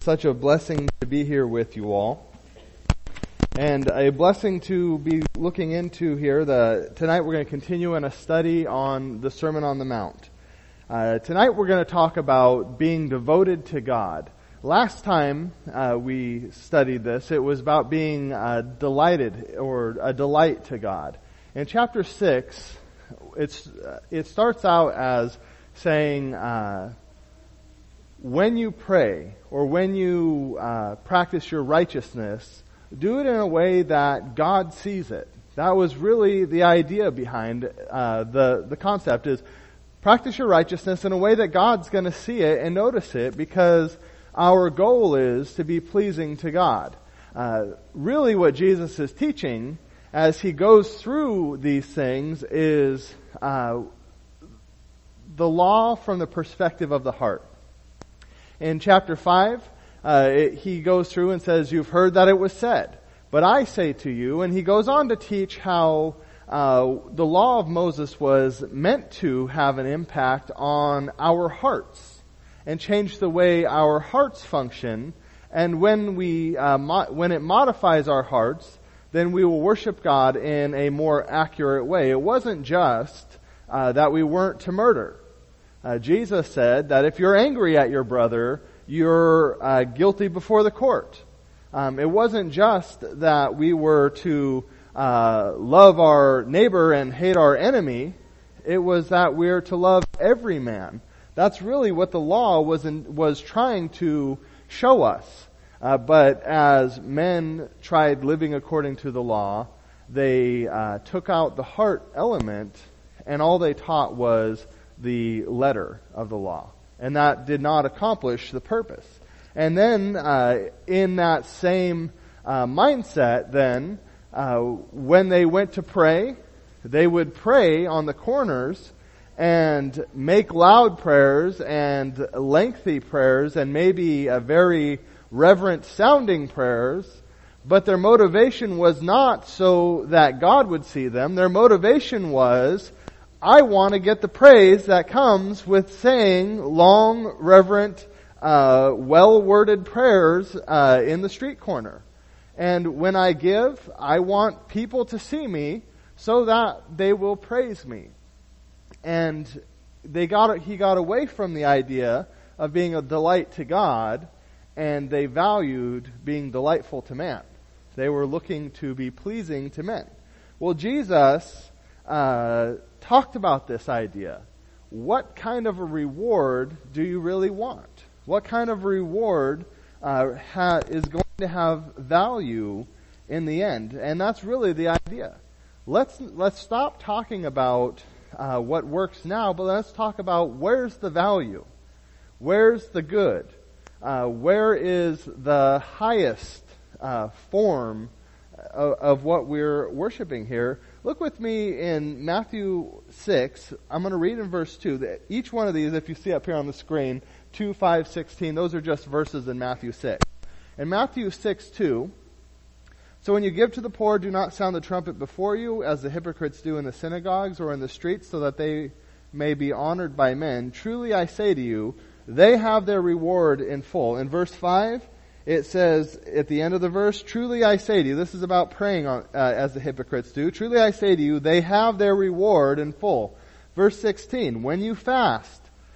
Such a blessing to be here with you all. And a blessing to be looking into here. Tonight we're going to continue in a study on the Sermon on the Mount. Tonight we're going to talk about being devoted to God. Last time we studied this, it was about being delighted or a delight to God. In chapter 6, it starts out as saying, when you pray or when you practice your righteousness, do it in a way that God sees it. That was really the idea behind the concept is practice your righteousness in a way that God's going to see it and notice it, because our goal is to be pleasing to God. Really what Jesus is teaching as he goes through these things is the law from the perspective of the heart. In chapter 5, he goes through and says, "You've heard that it was said, but I say to you," and he goes on to teach how the law of Moses was meant to have an impact on our hearts and change the way our hearts function. And when it modifies our hearts, then we will worship God in a more accurate way. It wasn't just that we weren't to murder. Jesus said that if you're angry at your brother, you're guilty before the court. It wasn't just that we were to love our neighbor and hate our enemy. It was that we're to love every man. That's really what the law was trying to show us. But as men tried living according to the law, they took out the heart element, and all they taught was the letter of the law. And that did not accomplish the purpose. And then, in that same mindset then, when they went to pray, they would pray on the corners and make loud prayers and lengthy prayers and maybe a very reverent sounding prayers, but their motivation was not so that God would see them. Their motivation was, I want to get the praise that comes with saying long, reverent, well-worded prayers in the street corner. And when I give, I want people to see me so that they will praise me. And he got away from the idea of being a delight to God, and they valued being delightful to man. They were looking to be pleasing to men. Well, Jesus talked about this idea. What kind of a reward do you really want? What kind of reward is going to have value in the end? And that's really the idea. Let's stop talking about what works now, but let's talk about where's the value? Where's the good? Where is the highest form of what we're worshiping here? Look with me in Matthew 6. I'm going to read in verse 2. Each one of these, if you see up here on the screen, 2, 5, 16, those are just verses in Matthew 6. In Matthew 6:2, "So when you give to the poor, do not sound the trumpet before you, as the hypocrites do in the synagogues or in the streets, so that they may be honored by men. Truly I say to you, they have their reward in full." In verse 5, it says at the end of the verse, "Truly I say to you," this is about praying as the hypocrites do, "Truly I say to you, they have their reward in full." Verse 16, "When you fast,"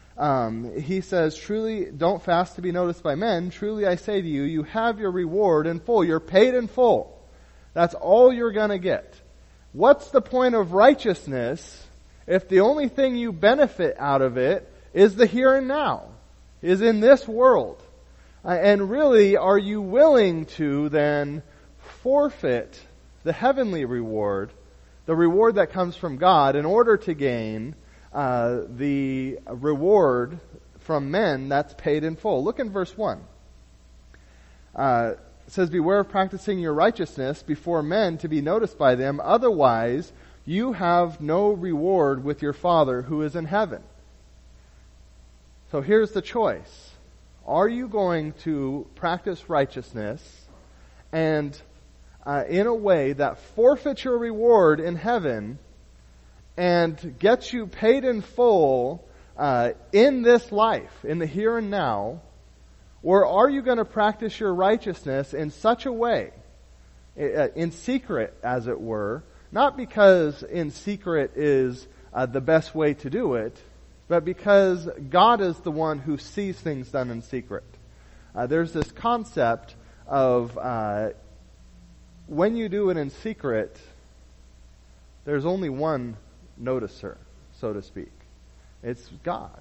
he says, "Truly don't fast to be noticed by men. Truly I say to you, you have your reward in full." You're paid in full. That's all you're going to get. What's the point of righteousness if the only thing you benefit out of it is the here and now, is in this world? And really, are you willing to then forfeit the heavenly reward, the reward that comes from God, in order to gain the reward from men that's paid in full? Look in verse 1. It says, "Beware of practicing your righteousness before men to be noticed by them, otherwise you have no reward with your Father who is in heaven." So here's the choice. Are you going to practice righteousness and in a way that forfeits your reward in heaven and gets you paid in full in this life, in the here and now? Or are you going to practice your righteousness in such a way, in secret as it were, not because in secret is the best way to do it, but because God is the one who sees things done in secret. There's this concept of when you do it in secret, there's only one noticer, so to speak. It's God.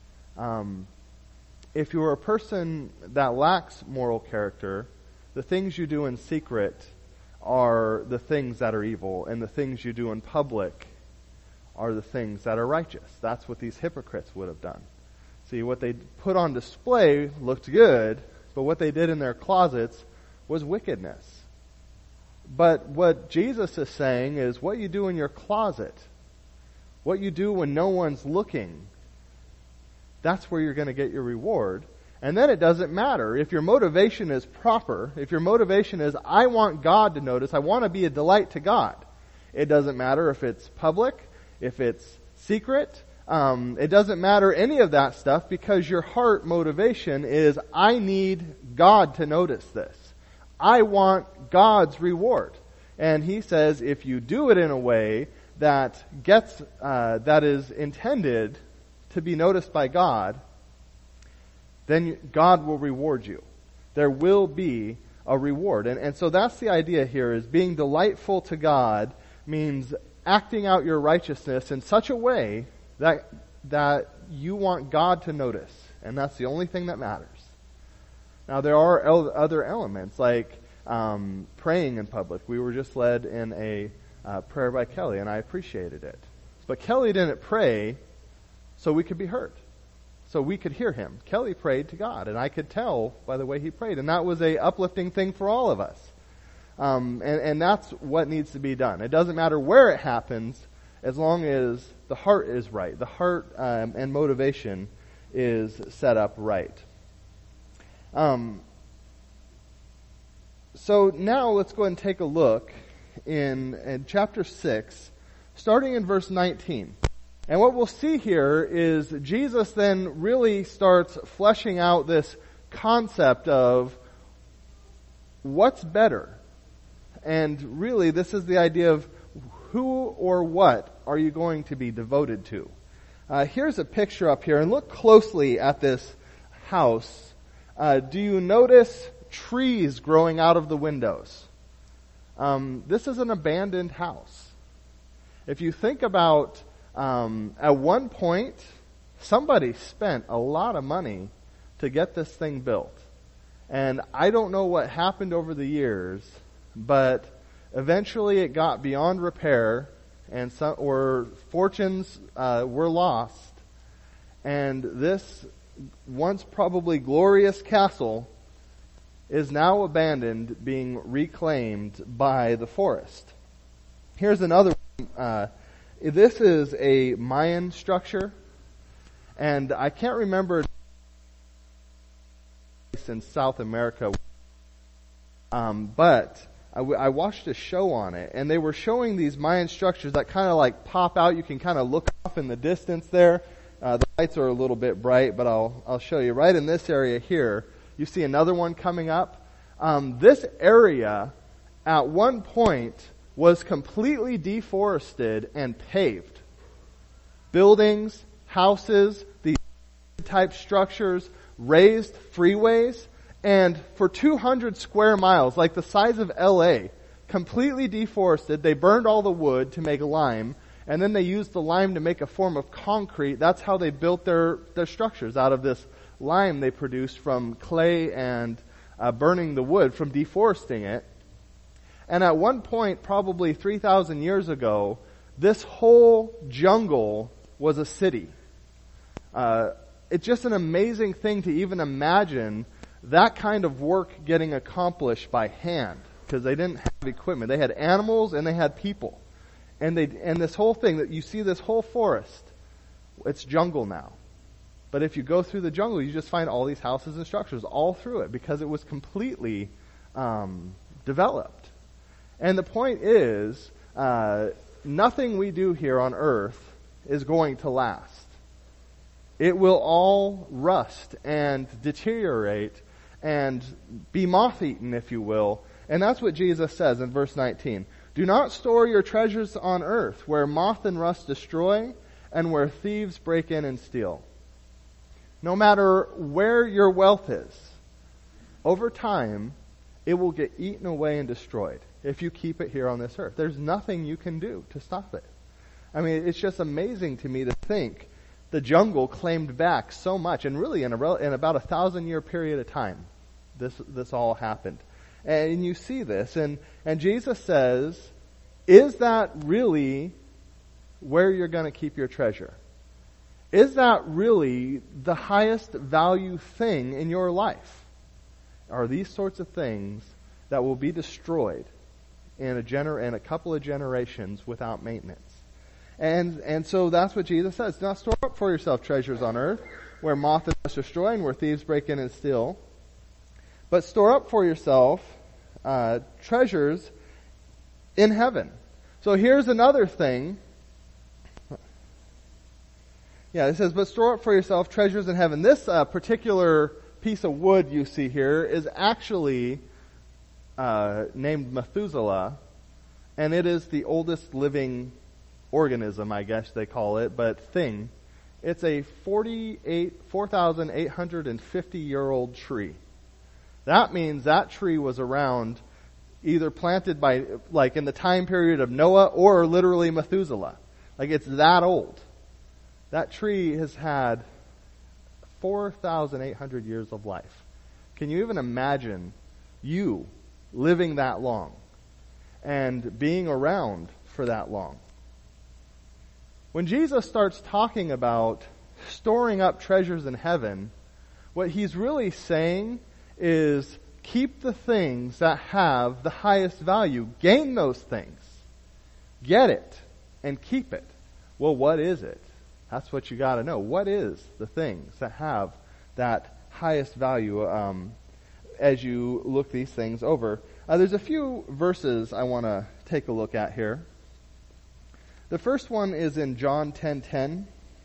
If you're a person that lacks moral character, the things you do in secret are the things that are evil, and the things you do in public are the things that are righteous. That's what these hypocrites would have done. See, what they put on display looked good, but what they did in their closets was wickedness. But what Jesus is saying is what you do in your closet, what you do when no one's looking, that's where you're going to get your reward. And then it doesn't matter. If your motivation is proper, if your motivation is, I want God to notice, I want to be a delight to God, it doesn't matter if it's public, if it's secret, it doesn't matter any of that stuff, because your heart motivation is, I need God to notice this. I want God's reward. And he says, if you do it in a way that that is intended to be noticed by God, then God will reward you. There will be a reward. And so that's the idea here, is being delightful to God means acting out your righteousness in such a way that you want God to notice. And that's the only thing that matters. Now there are other elements like praying in public. We were just led in a prayer by Kelly, and I appreciated it. But Kelly didn't pray so we could be heard, so we could hear him. Kelly prayed to God, and I could tell by the way he prayed. And that was a uplifting thing for all of us. And that's what needs to be done. It doesn't matter where it happens, as long as the heart is right. The heart and motivation is set up right. So now let's go ahead and take a look in chapter 6, starting in verse 19. And what we'll see here is Jesus then really starts fleshing out this concept of what's better. And really, this is the idea of who or what are you going to be devoted to. Here's a picture up here, and look closely at this house. Do you notice trees growing out of the windows? This is an abandoned house. If you think about, at one point, somebody spent a lot of money to get this thing built. And I don't know what happened over the years, but eventually it got beyond repair, and fortunes were lost. And this once probably glorious castle is now abandoned, being reclaimed by the forest. Here's another one. This is a Mayan structure, and I can't remember in South America, but I watched a show on it, and they were showing these Mayan structures that kind of like pop out. You can kind of look off in the distance there. The lights are a little bit bright, but I'll show you. Right in this area here, you see another one coming up. This area, at one point, was completely deforested and paved. Buildings, houses, these type structures, raised freeways, and for 200 square miles, like the size of LA, completely deforested. They burned all the wood to make lime, and then they used the lime to make a form of concrete. That's how they built their structures, out of this lime they produced from clay and burning the wood from deforesting it. And at one point, probably 3,000 years ago, this whole jungle was a city. It's just an amazing thing to even imagine that kind of work getting accomplished by hand, because they didn't have equipment. They had animals and they had people. And this whole thing, that you see this whole forest, it's jungle now. But if you go through the jungle, you just find all these houses and structures all through it, because it was completely developed. And the point is, nothing we do here on earth is going to last. It will all rust and deteriorate and be moth-eaten, if you will. And that's what Jesus says in verse 19. Do not store your treasures on earth, where moth and rust destroy, and where thieves break in and steal. No matter where your wealth is, over time, it will get eaten away and destroyed if you keep it here on this earth. There's nothing you can do to stop it. I mean, it's just amazing to me to think the jungle claimed back so much, and really in about 1,000-year period of time, this all happened. And you see this, and Jesus says, is that really where you're going to keep your treasure? Is that really the highest value thing in your life? Are these sorts of things that will be destroyed in a couple of generations without maintenance? And so that's what Jesus says. Do not store up for yourself treasures on earth, where moth and rust destroy, and where thieves break in and steal. But store up for yourself treasures in heaven. So here's another thing. Yeah, it says, but store up for yourself treasures in heaven. This particular piece of wood you see here is actually named Methuselah, and it is the oldest living organism, I guess they call it, but thing. It's a 4,850-year-old tree. That means that tree was around, either planted by, like in the time period of Noah, or literally Methuselah. Like, it's that old. That tree has had 4,800 years of life. Can you even imagine you living that long and being around for that long? When Jesus starts talking about storing up treasures in heaven, what he's really saying is keep the things that have the highest value. Gain those things. Get it and keep it. Well, what is it? That's what you got to know. What is the things that have that highest value as you look these things over? There's a few verses I want to take a look at here. The first one is in John 10:10.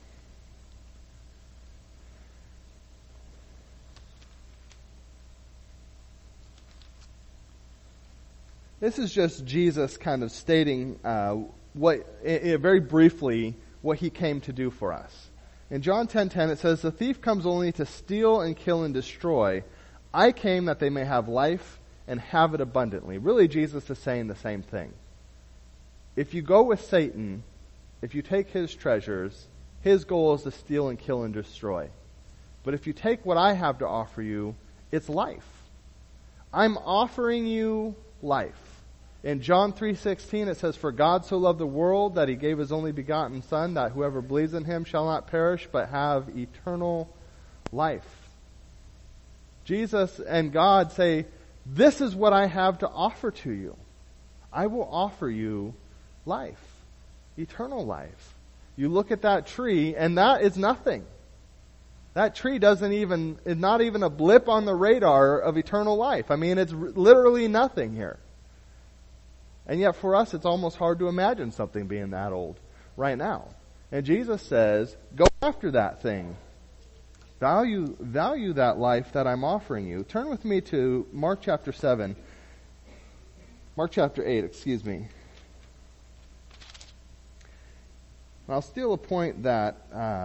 This is just Jesus kind of stating very briefly what he came to do for us. In John 10:10 it says, "The thief comes only to steal and kill and destroy. I came that they may have life and have it abundantly." Really, Jesus is saying the same thing. If you go with Satan, if you take his treasures, his goal is to steal and kill and destroy. But if you take what I have to offer you, it's life. I'm offering you life. In John 3:16 it says, "For God so loved the world that he gave his only begotten Son, that whoever believes in him shall not perish but have eternal life." Jesus and God say, this is what I have to offer to you. I will offer you life, eternal life. You look at that tree, and that is nothing. That tree is not even a blip on the radar of eternal life. I mean, it's literally nothing here. And yet for us, it's almost hard to imagine something being that old right now. And Jesus says, go after that thing. Value that life that I'm offering you. Turn with me to Mark chapter 8, excuse me. I'll steal a point that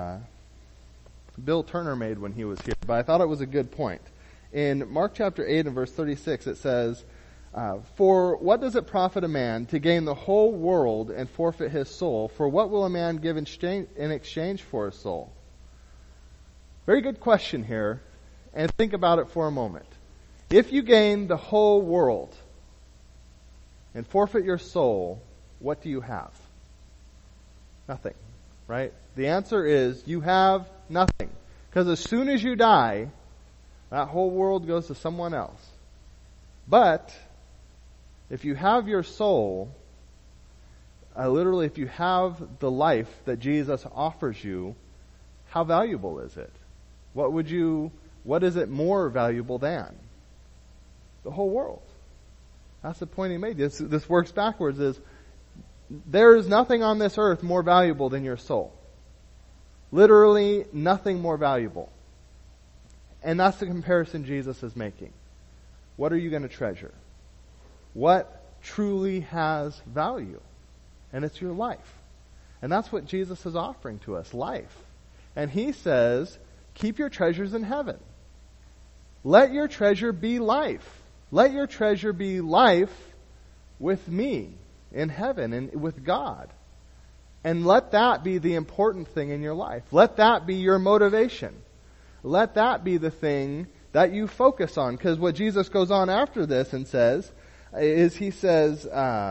Bill Turner made when he was here, but I thought it was a good point. In Mark chapter 8 and verse 36, it says, "For what does it profit a man to gain the whole world and forfeit his soul? For what will a man give in exchange for his soul?" Very good question here, and think about it for a moment. If you gain the whole world and forfeit your soul, what do you have? Nothing, right? The answer is you have nothing. Because as soon as you die, that whole world goes to someone else. But if you have your soul, literally if you have the life that Jesus offers you, how valuable is it? What is it more valuable than? The whole world. That's the point he made. This works backwards, is there is nothing on this earth more valuable than your soul. Literally nothing more valuable. And that's the comparison Jesus is making. What are you going to treasure? What truly has value? And it's your life. And that's what Jesus is offering to us, life. And he says, keep your treasures in heaven. Let your treasure be life. Let your treasure be life with me in heaven and with God. And let that be the important thing in your life. Let that be your motivation. Let that be the thing that you focus on. Because what Jesus goes on after this and says, is he says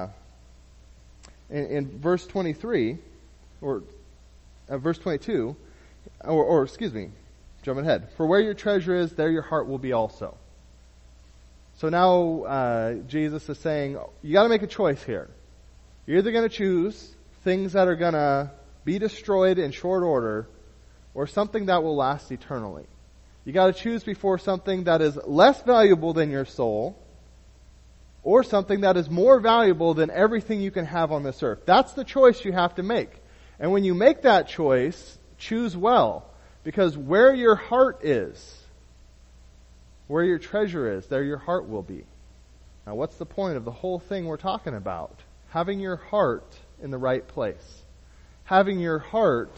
in verse 23, or verse 22, or excuse me, jumping ahead. For where your treasure is, there your heart will be also. So now Jesus is saying, you got to make a choice here. You're either going to choose things that are going to be destroyed in short order, or something that will last eternally. You got to choose before something that is less valuable than your soul, or something that is more valuable than everything you can have on this earth. That's the choice you have to make. And when you make that choice, choose well. Because where your heart is, where your treasure is, there your heart will be. Now what's the point of the whole thing we're talking about? Having your heart in the right place. Having your heart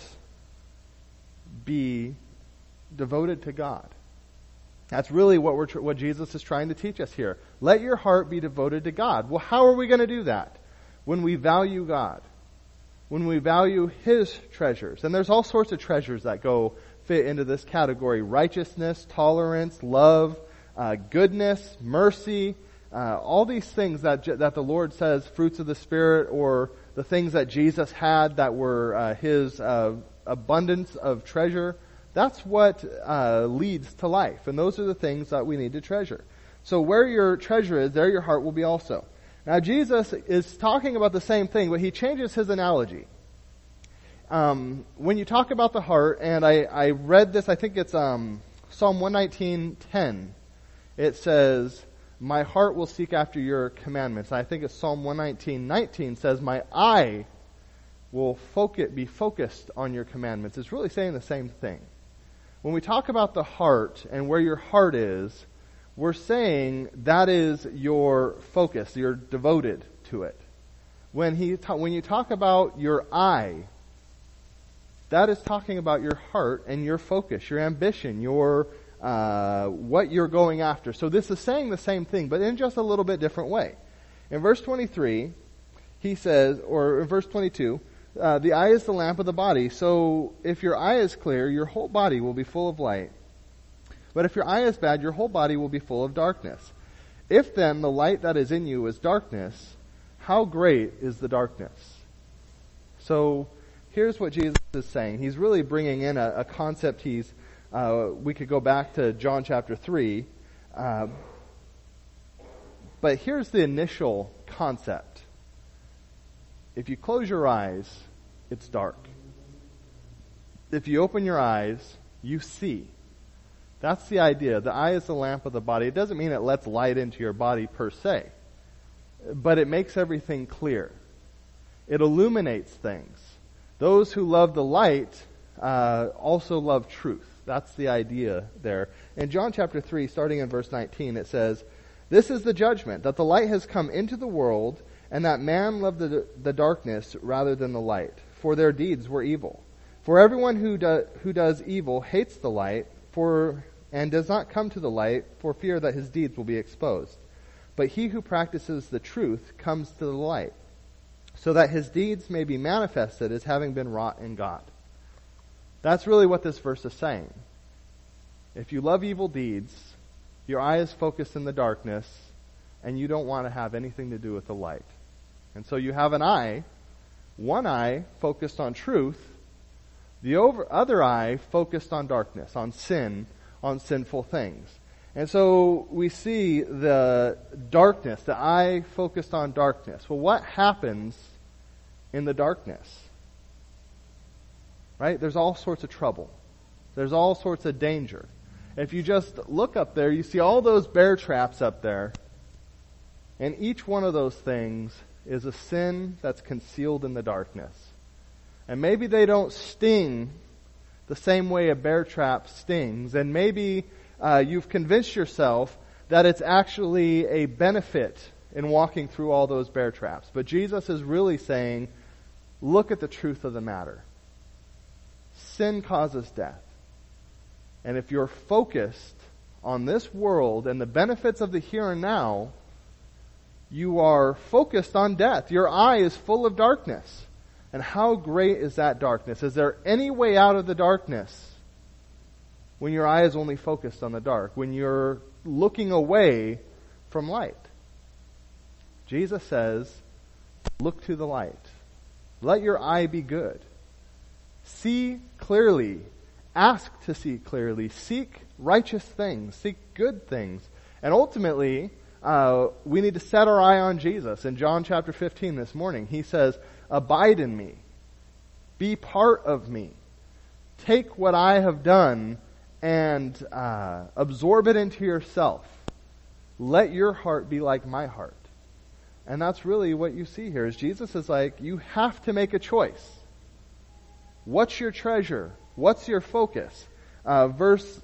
be devoted to God. That's really what Jesus is trying to teach us here. Let your heart be devoted to God. Well, how are we going to do that? When we value God. When we value His treasures. And there's all sorts of treasures that fit into this category. Righteousness, tolerance, love, goodness, mercy, all these things that the Lord says, fruits of the Spirit, or the things that Jesus had that were His abundance of treasure. That's what leads to life. And those are the things that we need to treasure. So where your treasure is, there your heart will be also. Now Jesus is talking about the same thing, but he changes his analogy. When you talk about the heart, and I read this, I think it's Psalm 119:10. It says, my heart will seek after your commandments. And I think it's Psalm 119:19 says, my eye will be focused on your commandments. It's really saying the same thing. When we talk about the heart and where your heart is, we're saying that is your focus. You're devoted to it. When you talk about your eye, that is talking about your heart and your focus, your ambition, your what you're going after. So this is saying the same thing, but in just a little bit different way. In verse 23, he says, or in verse 22, the eye is the lamp of the body. So if your eye is clear, your whole body will be full of light. But if your eye is bad, your whole body will be full of darkness. If then the light that is in you is darkness, how great is the darkness? So here's what Jesus is saying. He's really bringing in a concept. We could go back to John chapter 3. But here's the initial concept. If you close your eyes, it's dark. If you open your eyes, you see. That's the idea. The eye is the lamp of the body. It doesn't mean it lets light into your body per se, but it makes everything clear. It illuminates things. Those who love the light also love truth. That's the idea there. In John chapter 3, starting in verse 19, it says, this is the judgment, that the light has come into the world, and that man loved the darkness rather than the light, for their deeds were evil. For everyone who does evil hates the light, and does not come to the light for fear that his deeds will be exposed. But he who practices the truth comes to the light, so that his deeds may be manifested as having been wrought in God. That's really what this verse is saying. If you love evil deeds, your eye is focused in the darkness, and you don't want to have anything to do with the light. And so you have one eye focused on truth, the other eye focused on darkness, on sin, on sinful things. And so we see the darkness, the eye focused on darkness. Well, what happens in the darkness? Right? There's all sorts of trouble. There's all sorts of danger. If you just look up there, you see all those bear traps up there. And each one of those things is a sin that's concealed in the darkness. And maybe they don't sting the same way a bear trap stings. And maybe you've convinced yourself that it's actually a benefit in walking through all those bear traps. But Jesus is really saying, look at the truth of the matter. Sin causes death. And if you're focused on this world and the benefits of the here and now, you are focused on death. Your eye is full of darkness. And how great is that darkness? Is there any way out of the darkness when your eye is only focused on the dark? When you're looking away from light? Jesus says, look to the light. Let your eye be good. See clearly. Ask to see clearly. Seek righteous things. Seek good things. And ultimately, we need to set our eye on Jesus. In John chapter 15 this morning, he says, abide in me. Be part of me. Take what I have done and absorb it into yourself. Let your heart be like my heart. And that's really what you see here. Is Jesus is like, you have to make a choice. What's your treasure? What's your focus? Verse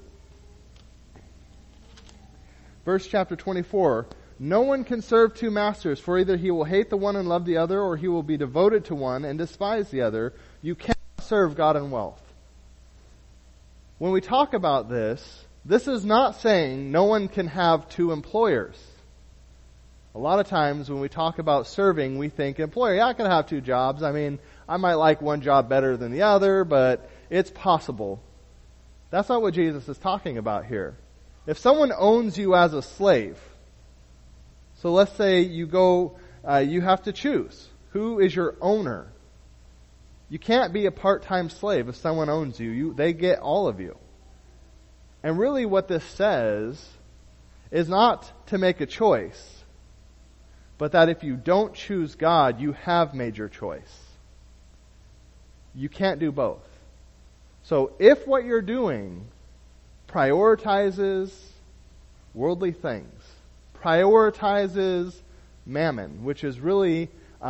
chapter 24. No one can serve two masters, for either he will hate the one and love the other, or he will be devoted to one and despise the other. You cannot serve God and wealth. When we talk about this is not saying no one can have two employers. A lot of times when we talk about serving, we think, employer, yeah, I can have two jobs. I mean, I might like one job better than the other, but it's possible. That's not what Jesus is talking about here. If someone owns you as a slave, so let's say you go, you have to choose. Who is your owner? You can't be a part-time slave if someone owns you. They get all of you. And really what this says is not to make a choice, but that if you don't choose God, you have made your choice. You can't do both. So if what you're doing prioritizes worldly things, prioritizes mammon, which is really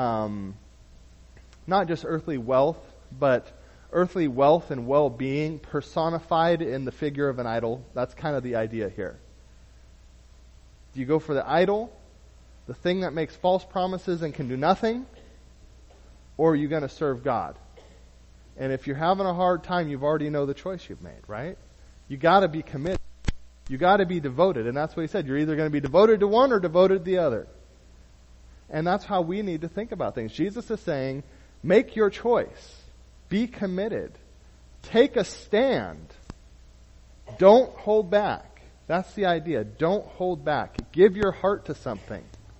not just earthly wealth, but earthly wealth and well-being personified in the figure of an idol. That's kind of the idea here. Do you go for the idol, the thing that makes false promises and can do nothing, or are you going to serve God? And if you're having a hard time, you already know the choice you've made, right? You got to be committed. You got to be devoted. And that's what he said. You're either going to be devoted to one or devoted to the other. And that's how we need to think about things. Jesus is saying, make your choice. Be committed. Take a stand. Don't hold back. That's the idea. Don't hold back. Give your heart to something.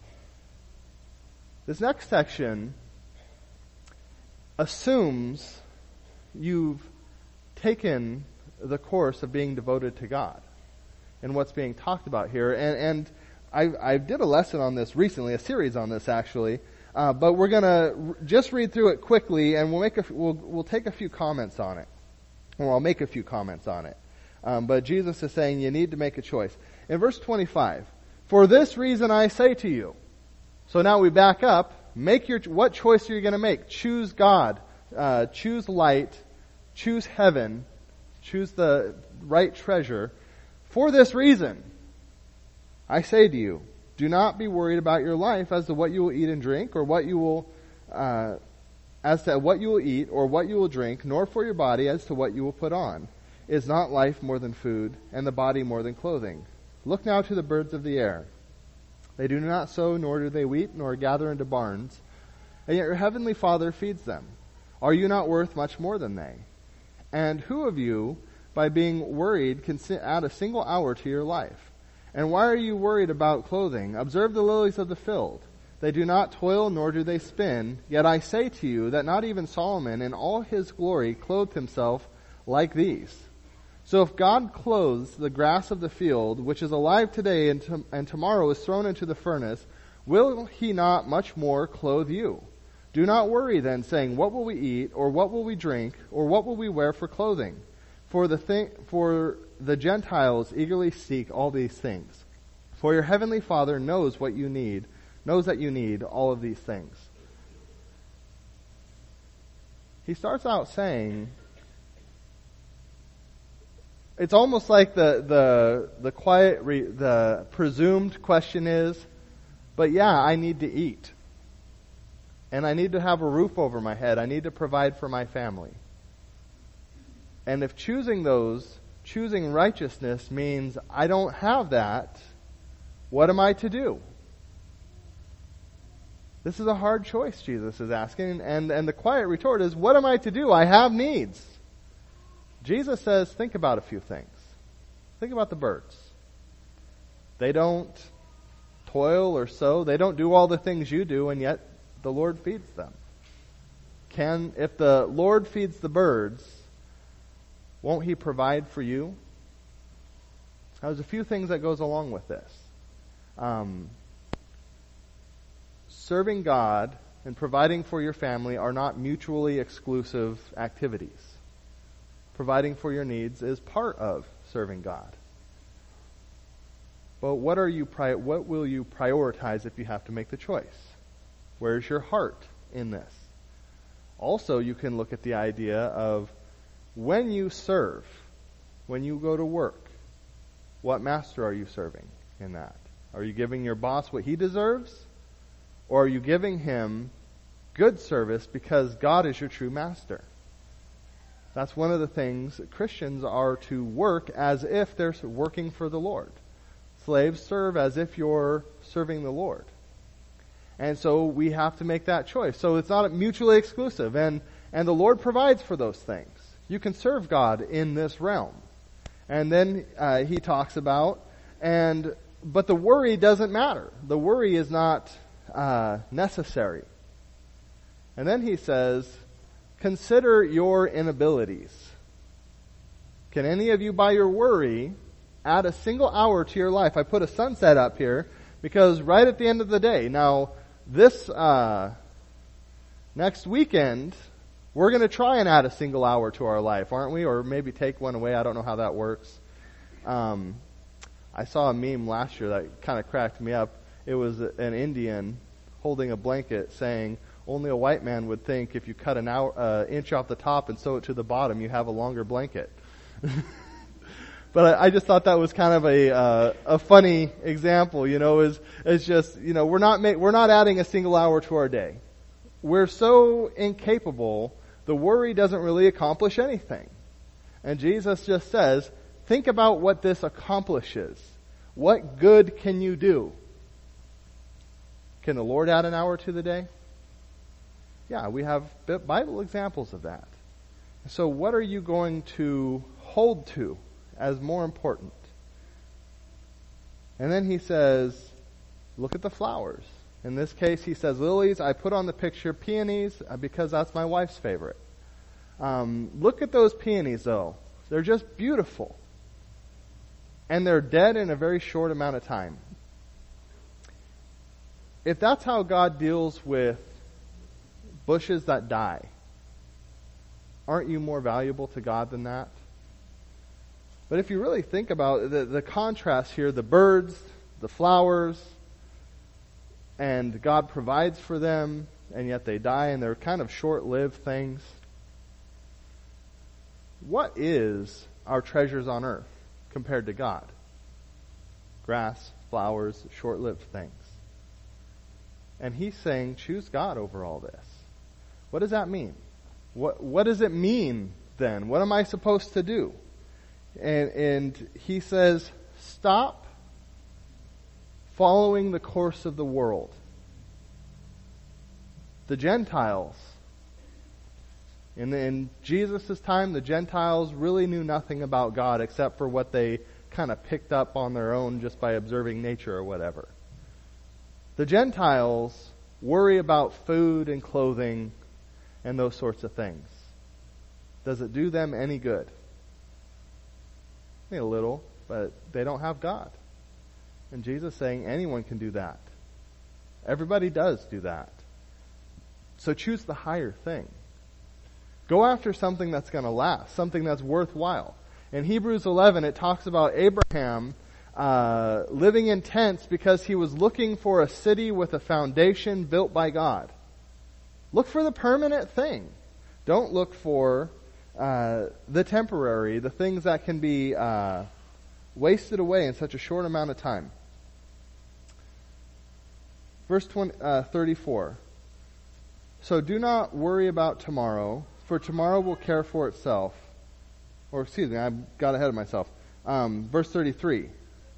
This next section assumes you've taken the course of being devoted to God and what's being talked about here. And I did a lesson on this recently, a series on this actually, but we're going to just read through it quickly, and we'll take a few comments on it. Or I'll make a few comments on it. But Jesus is saying you need to make a choice. In verse 25, for this reason I say to you. So now we back up. What choice are you going to make? Choose God. Choose light. Choose heaven. Choose the right treasure. For this reason, I say to you, do not be worried about your life as to what you will eat and drink, or what you will, as to what you will eat, or what you will drink, nor for your body as to what you will put on. Is not life more than food, and the body more than clothing? Look now to the birds of the air. They do not sow, nor do they weep, nor gather into barns, and yet your heavenly Father feeds them. Are you not worth much more than they? And who of you, by being worried, can add a single hour to your life? And why are you worried about clothing? Observe the lilies of the field. They do not toil, nor do they spin. Yet I say to you that not even Solomon in all his glory clothed himself like these. So if God clothes the grass of the field, which is alive today and tomorrow is thrown into the furnace, will he not much more clothe you? Do not worry then, saying, what will we eat, or what will we drink, or what will we wear for clothing? For the Gentiles eagerly seek all these things. For your heavenly Father knows that you need all of these things. He starts out saying, It's almost like the presumed question is, but yeah, I need to eat. And I need to have a roof over my head. I need to provide for my family. And if choosing righteousness means I don't have that, what am I to do? This is a hard choice, Jesus is asking. And the quiet retort is, what am I to do? I have needs. Jesus says, think about a few things. Think about the birds. They don't toil or sow. They don't do all the things you do, and yet the Lord feeds them. If the Lord feeds the birds, won't He provide for you? There's a few things that goes along with this. Serving God and providing for your family are not mutually exclusive activities. Providing for your needs is part of serving God. But what will you prioritize if you have to make the choice? Where's your heart in this? Also, you can look at the idea of when you serve, when you go to work, what master are you serving in that? Are you giving your boss what he deserves? Or are you giving him good service because God is your true master? That's one of the things Christians are to work as if they're working for the Lord. Slaves, serve as if you're serving the Lord. And so we have to make that choice. So it's not mutually exclusive. And the Lord provides for those things. You can serve God in this realm. And then he talks about, but the worry doesn't matter. The worry is not necessary. And then he says, consider your inabilities. Can any of you, by your worry, add a single hour to your life? I put a sunset up here because right at the end of the day, now this next weekend, we're going to try and add a single hour to our life, aren't we? Or maybe take one away. I don't know how that works. I saw a meme last year that kind of cracked me up. It was an Indian holding a blanket saying, only a white man would think if you cut an inch off the top and sew it to the bottom, you have a longer blanket. But I just thought that was kind of a funny example. It's just we're not adding a single hour to our day. We're so incapable. The worry doesn't really accomplish anything. And Jesus just says, think about what this accomplishes. What good can you do? Can the Lord add an hour to the day? Yeah, we have Bible examples of that. So what are you going to hold to as more important? And then he says, look at the flowers. In this case, he says lilies. I put on the picture peonies because that's my wife's favorite. Look at those peonies, though. They're just beautiful. And they're dead in a very short amount of time. If that's how God deals with bushes that die, aren't you more valuable to God than that? But if you really think about the contrast here, the birds, the flowers, and God provides for them, and yet they die, and they're kind of short-lived things. What is our treasures on earth compared to God? Grass, flowers, short-lived things. And he's saying, choose God over all this. What does that mean? What does it mean then? What am I supposed to do? And he says, stop following the course of the world. The Gentiles. In Jesus' time, the Gentiles really knew nothing about God except for what they kind of picked up on their own just by observing nature or whatever. The Gentiles worry about food and clothing and those sorts of things. Does it do them any good? Maybe a little, but they don't have God. And Jesus is saying anyone can do that. Everybody does do that. So choose the higher thing. Go after something that's going to last, something that's worthwhile. In Hebrews 11, it talks about Abraham living in tents because he was looking for a city with a foundation built by God. Look for the permanent thing. Don't look for the temporary, the things that can be wasted away in such a short amount of time. Verse 34. So do not worry about tomorrow, for tomorrow will care for itself. Or excuse me, I got ahead of myself. Verse 33.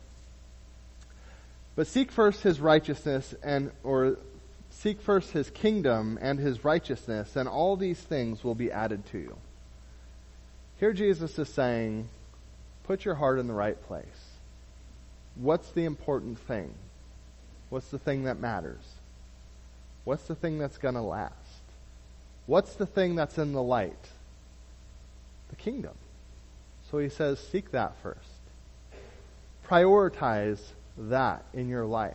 But seek first his righteousness seek first his kingdom and his righteousness, and all these things will be added to you. Here Jesus is saying, put your heart in the right place. What's the important thing? What's the thing that matters? What's the thing that's going to last? What's the thing that's in the light? The kingdom. So he says, seek that first. Prioritize that in your life.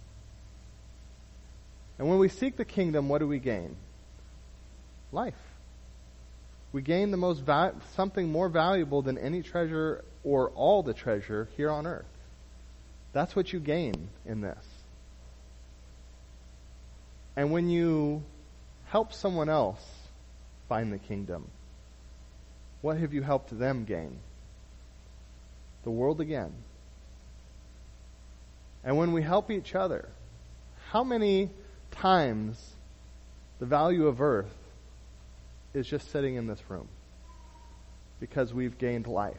And when we seek the kingdom, what do we gain? Life. We gain the most something more valuable than any treasure or all the treasure here on earth. That's what you gain in this. And when you help someone else find the kingdom, what have you helped them gain? The world again. And when we help each other, how many times the value of earth is just sitting in this room because we've gained life?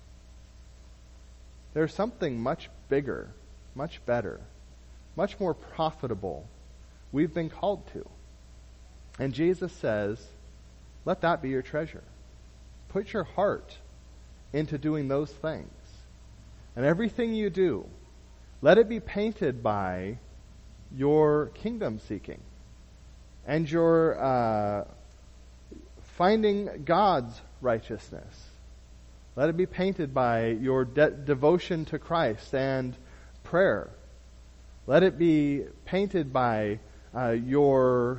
There's something much bigger, much better, much more profitable we've been called to. And Jesus says, let that be your treasure. Put your heart into doing those things. And everything you do, let it be painted by your kingdom seeking and your finding God's righteousness. Let it be painted by your devotion to Christ and prayer. Let it be painted by your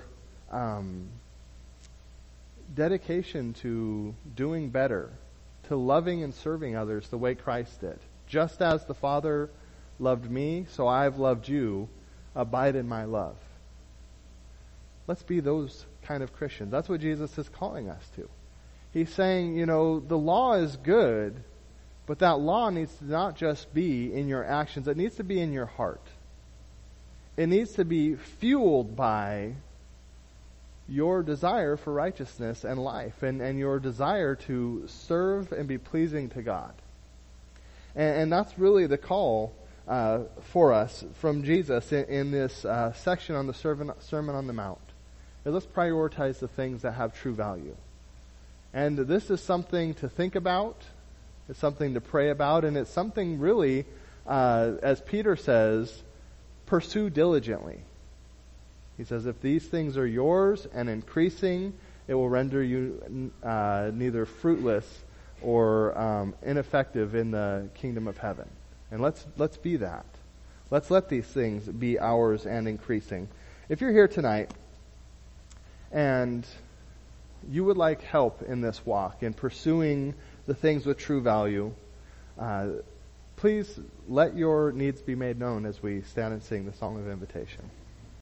dedication to doing better, to loving and serving others the way Christ did. Just as the Father loved me, so I've loved you. Abide in my love. Let's be those kind of Christians. That's what Jesus is calling us to. He's saying, the law is good, but that law needs to not just be in your actions. It needs to be in your heart. It needs to be fueled by your desire for righteousness and life and your desire to serve and be pleasing to God. And that's really the call for us from Jesus in this section on the Sermon on the Mount. Let's prioritize the things that have true value. And this is something to think about. It's something to pray about. And it's something really, as Peter says, pursue diligently. He says, if these things are yours and increasing, it will render you neither fruitless or ineffective in the kingdom of heaven. And let's be that. Let's let these things be ours and increasing. If you're here tonight and you would like help in this walk, in pursuing the things with true value, please let your needs be made known as we stand and sing the song of invitation.